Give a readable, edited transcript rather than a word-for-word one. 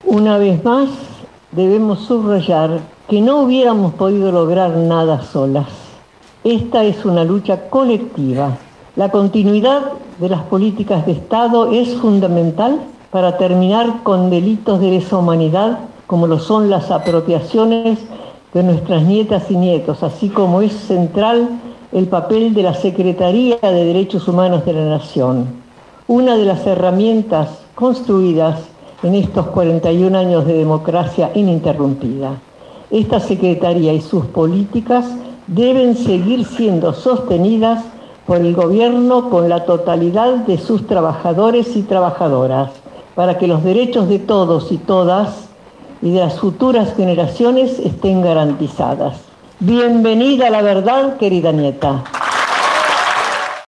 Una vez más, debemos subrayar que no hubiéramos podido lograr nada solas. Esta es una lucha colectiva. La continuidad de las políticas de Estado es fundamental para terminar con delitos de lesa humanidad, como lo son las apropiaciones de nuestras nietas y nietos, así como es central el papel de la Secretaría de Derechos Humanos de la Nación. Una de las herramientas construidas en estos 41 años de democracia ininterrumpida. Esta Secretaría y sus políticas deben seguir siendo sostenidas por el gobierno con la totalidad de sus trabajadores y trabajadoras, para que los derechos de todos y todas y de las futuras generaciones estén garantizadas. Bienvenida a la verdad, querida nieta.